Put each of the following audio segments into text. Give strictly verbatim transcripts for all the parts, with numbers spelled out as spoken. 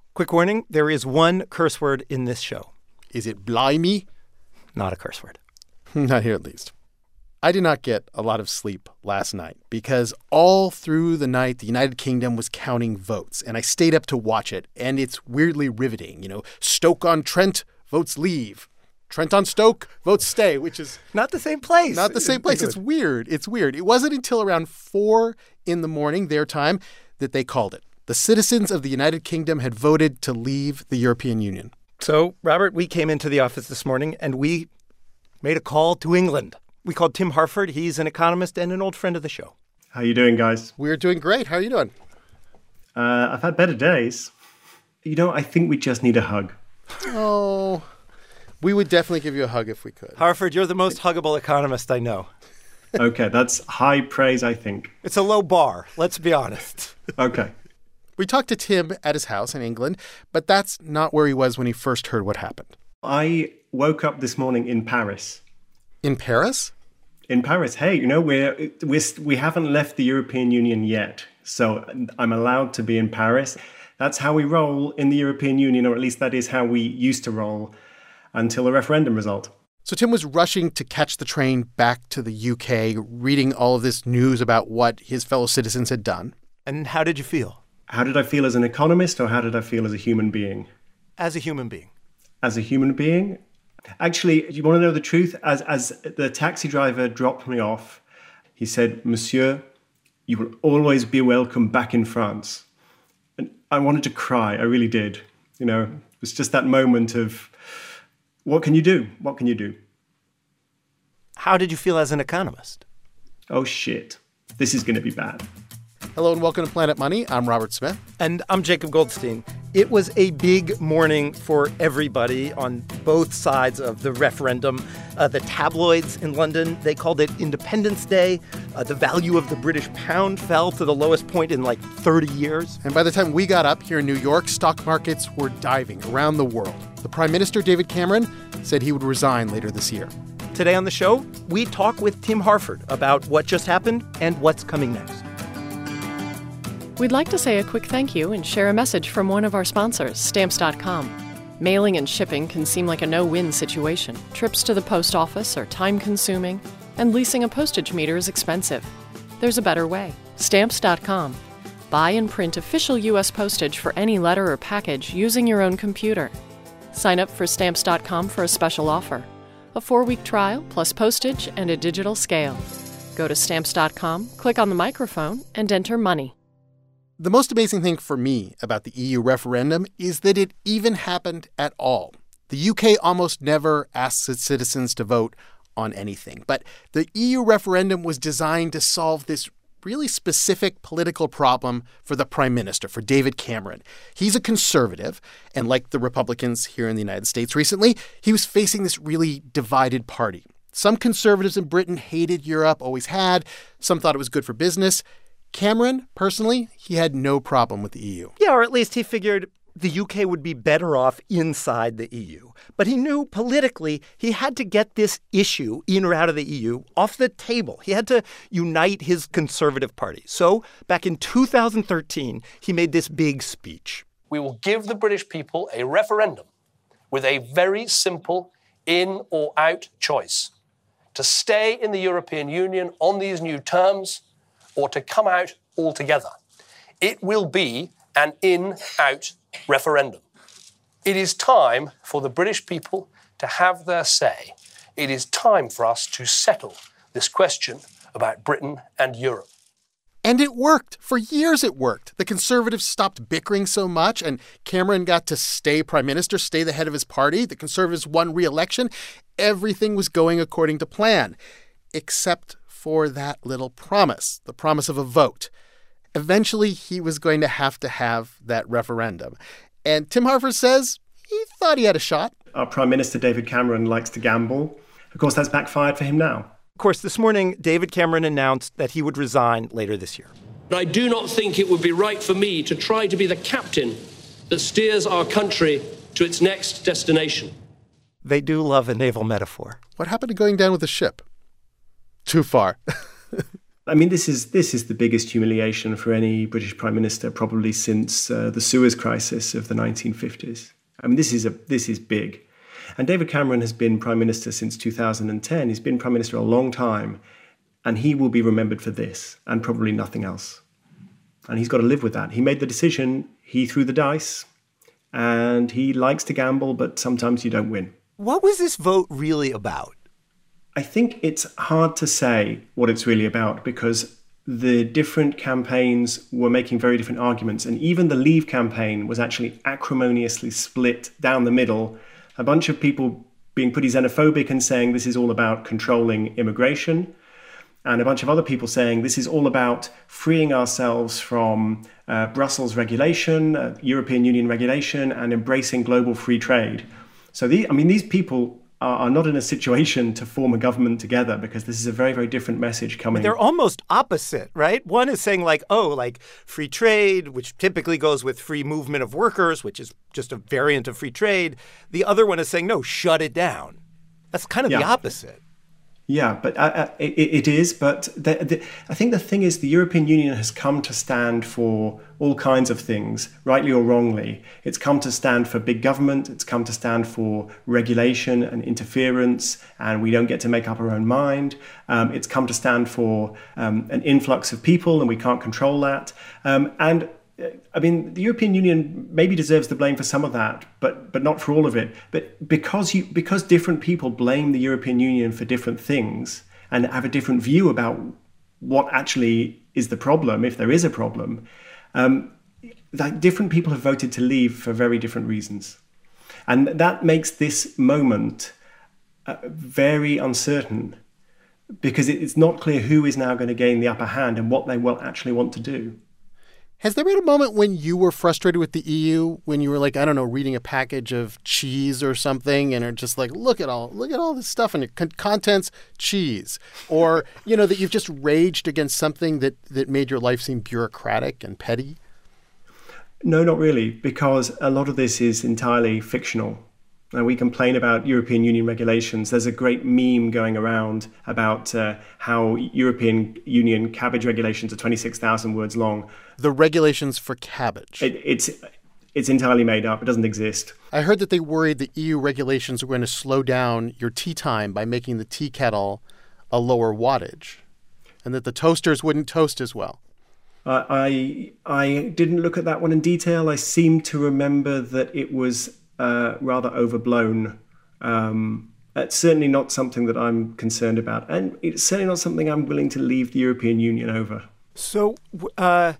Quick warning, there is one curse word in this show. Is it blimey? Not a curse word. Not here, at least. I did not get a lot of sleep last night because all through the night, the United Kingdom was counting votes, and I stayed up to watch it, and it's weirdly riveting. You know, Stoke-on-Trent votes leave. Trent-on-Stoke votes stay, which is... Not the same place. Not the same place. It's weird. It's weird. It wasn't until around four in the morning, their time, that they called it. The citizens of the United Kingdom had voted to leave the European Union. So, Robert, we came into the office this morning, and we made a call to England. We called Tim Harford. He's an economist and an old friend of the show. How you doing, guys? We're doing great. How are you doing? Uh, I've had better days. You know, I think we just need a hug. Oh, we would definitely give you a hug if we could. Harford, you're the most huggable economist I know. Okay, that's high praise, I think. It's a low bar, let's be honest. Okay. We talked to Tim at his house in England, but that's not where he was when he first heard what happened. I woke up this morning in Paris. In Paris? In Paris. Hey, you know, we're, we're, we haven't left the European Union yet, so I'm allowed to be in Paris. That's how we roll in the European Union, or at least that is how we used to roll until the referendum result. So Tim was rushing to catch the train back to the U K, reading all of this news about what his fellow citizens had done. And how did you feel? How did I feel as an economist, or how did I feel as a human being? As a human being. As a human being? Actually, you want to know the truth? As as the taxi driver dropped me off, he said, "Monsieur, you will always be welcome back in France." And I wanted to cry. I really did. You know, it was just that moment of, what can you do? What can you do? How did you feel as an economist? Oh, shit. This is going to be bad. Hello and welcome to Planet Money. I'm Robert Smith. And I'm Jacob Goldstein. It was a big morning for everybody on both sides of the referendum. Uh, the tabloids in London, they called it Independence Day. Uh, the value of the British pound fell to the lowest point in like thirty years. And by the time we got up here in New York, stock markets were diving around the world. The Prime Minister, David Cameron, said he would resign later this year. Today on the show, we talk with Tim Harford about what just happened and what's coming next. We'd like to say a quick thank you and share a message from one of our sponsors, Stamps dot com. Mailing and shipping can seem like a no-win situation. Trips to the post office are time-consuming, and leasing a postage meter is expensive. There's a better way. Stamps dot com. Buy and print official U S postage for any letter or package using your own computer. Sign up for Stamps dot com for a special offer. A four-week trial plus postage and a digital scale. Go to Stamps dot com, click on the microphone, and enter money. The most amazing thing for me about the E U referendum is that it even happened at all. The U K almost never asks its citizens to vote on anything. But the E U referendum was designed to solve this really specific political problem for the Prime Minister, for David Cameron. He's a conservative, and like the Republicans here in the United States recently, he was facing this really divided party. Some conservatives in Britain hated Europe, always had. Some thought it was good for business. Cameron, personally, he had no problem with the E U. Yeah, or at least he figured the U K would be better off inside the E U. But he knew politically he had to get this issue in or out of the E U off the table. He had to unite his Conservative Party. So back in two thousand thirteen, he made this big speech. We will give the British people a referendum with a very simple in or out choice: to stay in the European Union on these new terms, or to come out altogether. It will be an in-out referendum. It is time for the British people to have their say. It is time for us to settle this question about Britain and Europe. And it worked. For years it worked. The Conservatives stopped bickering so much, and Cameron got to stay Prime Minister, stay the head of his party. The Conservatives won re-election. Everything was going according to plan, except for that little promise, the promise of a vote. Eventually, he was going to have to have that referendum. And Tim Harford says he thought he had a shot. Our Prime Minister, David Cameron, likes to gamble. Of course, that's backfired for him now. Of course, this morning, David Cameron announced that he would resign later this year. But I do not think it would be right for me to try to be the captain that steers our country to its next destination. They do love a naval metaphor. What happened to going down with the ship? Too far. I mean, this is this is the biggest humiliation for any British Prime Minister probably since uh, the Suez Crisis of the nineteen fifties. I mean, this is a this is big. And David Cameron has been Prime Minister since two thousand ten. He's been Prime Minister a long time, and he will be remembered for this and probably nothing else. And he's got to live with that. He made the decision, he threw the dice, and he likes to gamble, but sometimes you don't win. What was this vote really about? I think it's hard to say what it's really about because the different campaigns were making very different arguments. And even the Leave campaign was actually acrimoniously split down the middle. A bunch of people being pretty xenophobic and saying this is all about controlling immigration. And a bunch of other people saying this is all about freeing ourselves from uh, Brussels regulation, uh, European Union regulation, and embracing global free trade. So, the, I mean, these people are, are not in a situation to form a government together because this is a very, very different message coming. But they're almost opposite, right? One is saying like, oh, like free trade, which typically goes with free movement of workers, which is just a variant of free trade. The other one is saying, no, shut it down. That's kind of yeah. the opposite. Yeah, but uh, it, it is. But the, the, I think the thing is the European Union has come to stand for all kinds of things, rightly or wrongly. It's come to stand for big government. It's come to stand for regulation and interference, and we don't get to make up our own mind. Um, it's come to stand for um, an influx of people, and we can't control that. Um, and I mean, the European Union maybe deserves the blame for some of that, but but not for all of it. But because you because different people blame the European Union for different things and have a different view about what actually is the problem, if there is a problem, um, that different people have voted to leave for very different reasons. And that makes this moment uh, very uncertain because it's not clear who is now going to gain the upper hand and what they will actually want to do. Has there been a moment when you were frustrated with the E U, when you were like, I don't know, reading a package of cheese or something and are just like, look at all, look at all this stuff and it contents cheese, or, you know, that you've just raged against something that, that made your life seem bureaucratic and petty? No, not really, because a lot of this is entirely fictional. And we complain about European Union regulations. There's a great meme going around about uh, how European Union cabbage regulations are twenty-six thousand words long. The regulations for cabbage. It, it's it's entirely made up. It doesn't exist. I heard that they worried that E U regulations were going to slow down your tea time by making the tea kettle a lower wattage, and that the toasters wouldn't toast as well. Uh, I I didn't look at that one in detail. I seem to remember that it was Uh, rather overblown. Um, it's certainly not something that I'm concerned about. And it's certainly not something I'm willing to leave the European Union over. So, uh,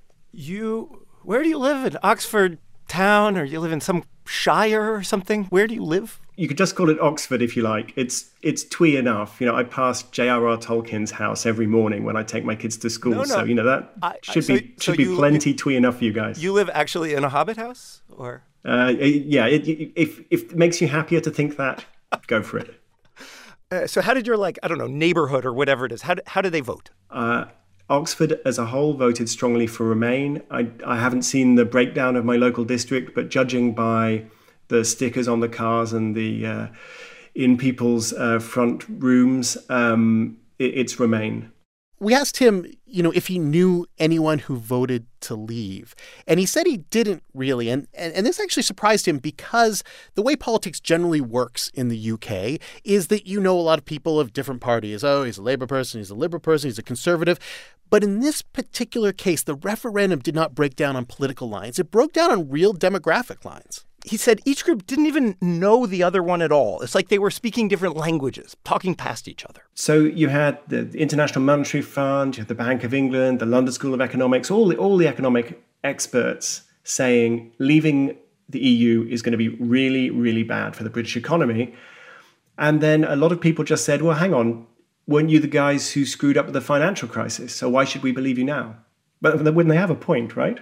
you, where do you live? In Oxford town, or you live in some shire or something? Where do you live? You could just call it Oxford if you like. It's it's twee enough. You know, I pass J R R Tolkien's house every morning when I take my kids to school. No, no. So, you know, that I, should I, so, be should so be you, plenty you, twee enough for you guys. You live actually in a hobbit house? Or... Uh, yeah, it, if, if it makes you happier to think that, go for it. Uh, so how did your, like, I don't know, neighborhood or whatever it is, how, how did they vote? Uh, Oxford as a whole voted strongly for Remain. I, I haven't seen the breakdown of my local district, but judging by the stickers on the cars and the uh, in people's uh, front rooms, um, it, it's Remain. We asked him, you know, if he knew anyone who voted to leave. And he said he didn't really. And, and, and this actually surprised him because the way politics generally works in the U K is that you know a lot of people of different parties. Oh, he's a Labour person, he's a Liberal person, he's a Conservative. But in this particular case, the referendum did not break down on political lines. It broke down on real demographic lines. He said each group didn't even know the other one at all. It's like they were speaking different languages, talking past each other. So you had the International Monetary Fund, you had the Bank of England, the London School of Economics, all the, all the economic experts saying leaving the E U is going to be really, really bad for the British economy. And then a lot of people just said, well, hang on, weren't you the guys who screwed up with the financial crisis? So why should we believe you now? But wouldn't they have a point, right?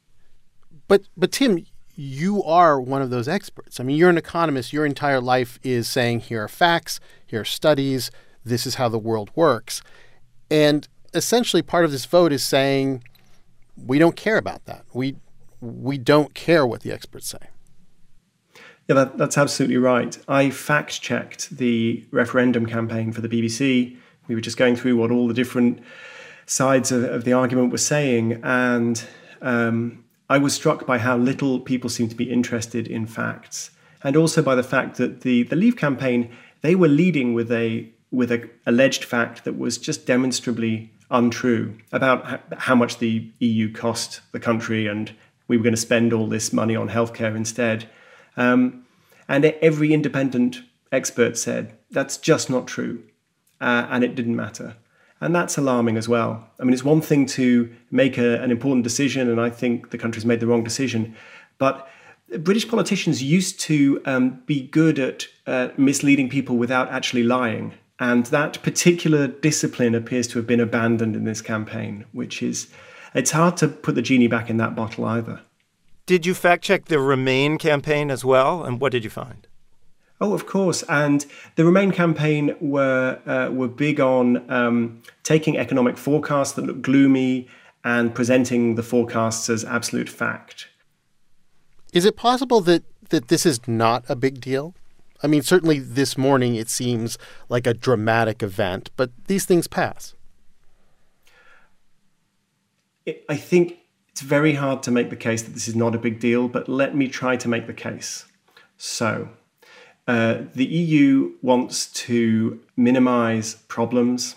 But, but Tim, you are one of those experts. I mean, you're an economist. Your entire life is saying, here are facts, here are studies, this is how the world works. And essentially part of this vote is saying, we don't care about that. We we don't care what the experts say. Yeah, that, that's absolutely right. I fact-checked the referendum campaign for the B B C. We were just going through what all the different sides of, of the argument were saying. And um, I was struck by how little people seem to be interested in facts, and also by the fact that the, the Leave campaign, they were leading with a with an alleged fact that was just demonstrably untrue about how much the E U cost the country, and we were going to spend all this money on healthcare instead. Um, and every independent expert said that's just not true, uh, and it didn't matter. And that's alarming as well. I mean, it's one thing to make a, an important decision, and I think the country's made the wrong decision, but British politicians used to um, be good at uh, misleading people without actually lying. And that particular discipline appears to have been abandoned in this campaign, which is, it's hard to put the genie back in that bottle either. Did you fact check the Remain campaign as well? And what did you find? Oh, of course. And the Remain campaign were uh, were big on um, taking economic forecasts that look gloomy and presenting the forecasts as absolute fact. Is it possible that, that this is not a big deal? I mean, certainly this morning it seems like a dramatic event, but these things pass. It, I think it's very hard to make the case that this is not a big deal, but let me try to make the case. So, uh, the E U wants to minimize problems.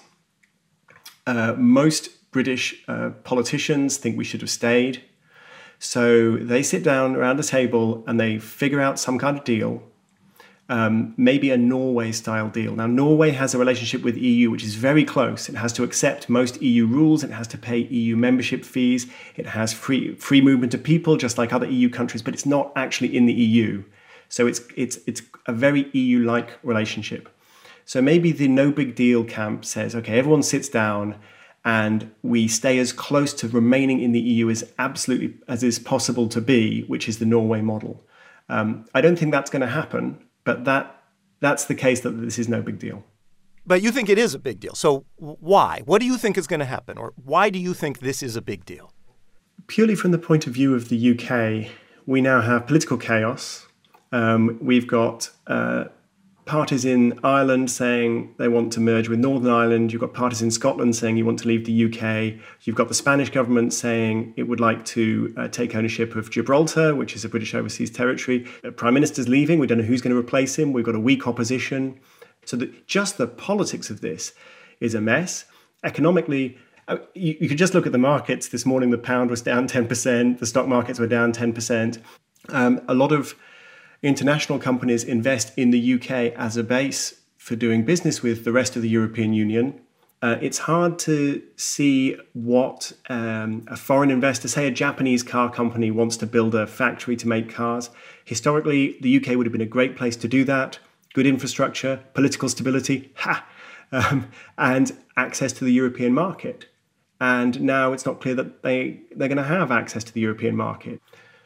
Uh, most British uh, politicians think we should have stayed. So they sit down around a table and they figure out some kind of deal, um, maybe a Norway-style deal. Now, Norway has a relationship with E U which is very close. It has to accept most E U rules. It has to pay E U membership fees. It has free free movement of people, just like other E U countries, but it's not actually in the E U. So it's it's it's a very E U-like relationship. So maybe the no big deal camp says, okay, everyone sits down and we stay as close to remaining in the E U as absolutely as is possible to be, which is the Norway model. Um, I don't think that's going to happen, but that that's the case that this is no big deal. But you think it is a big deal. So why? What do you think is going to happen? Or why do you think this is a big deal? Purely from the point of view of the U K, we now have political chaos. Um, we've got uh, parties in Ireland saying they want to merge with Northern Ireland. You've got parties in Scotland saying you want to leave the U K. You've got the Spanish government saying it would like to uh, take ownership of Gibraltar, which is a British overseas territory. The Prime Minister's leaving. We don't know who's going to replace him. We've got a weak opposition. So that just the politics of this is a mess. Economically, uh, you, you could just look at the markets. This morning, the pound was down ten percent. The stock markets were down ten percent. Um, a lot of international companies invest in the U K as a base for doing business with the rest of the European Union. Uh, it's hard to see what um, a foreign investor, say a Japanese car company, wants to build a factory to make cars. Historically, the U K would have been a great place to do that. Good infrastructure, political stability, ha, um, and access to the European market. And now it's not clear that they, they're going to have access to the European market.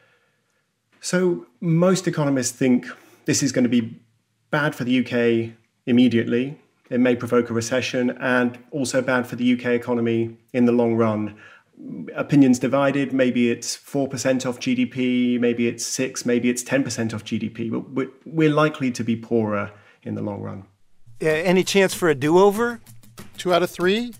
So most economists think this is going to be bad for the U K immediately. It may provoke a recession, and also bad for the U K economy in the long run. Opinions divided. Maybe it's four percent off G D P, maybe it's six, maybe it's ten percent off G D P. But we're, we're likely to be poorer in the long run. Uh, any chance for a do-over? Two out of three?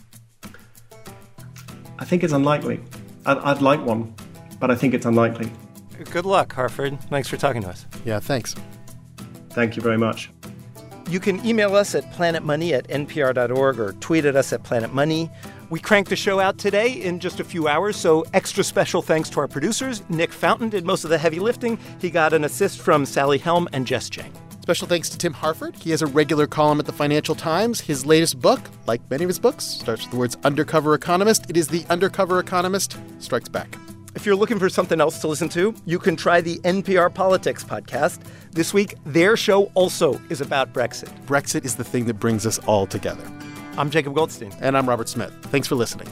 I think it's unlikely. I'd, I'd like one, but I think it's unlikely. Good luck, Harford. Thanks for talking to us. Yeah, thanks. Thank you very much. You can email us at planetmoney at n p r dot org or tweet at us at planetmoney. We cranked the show out today in just a few hours, so extra special thanks to our producers. Nick Fountain did most of the heavy lifting. He got an assist from Sally Helm and Jess Jang. Special thanks to Tim Harford. He has a regular column at the Financial Times. His latest book, like many of his books, starts with the words Undercover Economist. It is The Undercover Economist Strikes Back. If you're looking for something else to listen to, you can try the N P R Politics podcast. This week, their show also is about Brexit. Brexit is the thing that brings us all together. I'm Jacob Goldstein. And I'm Robert Smith. Thanks for listening.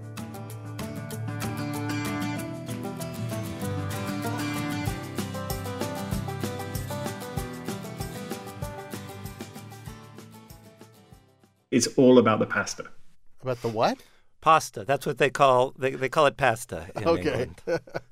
It's all about the pasta. About the what? Pasta. That's what they call they, they call it pasta in Okay. England.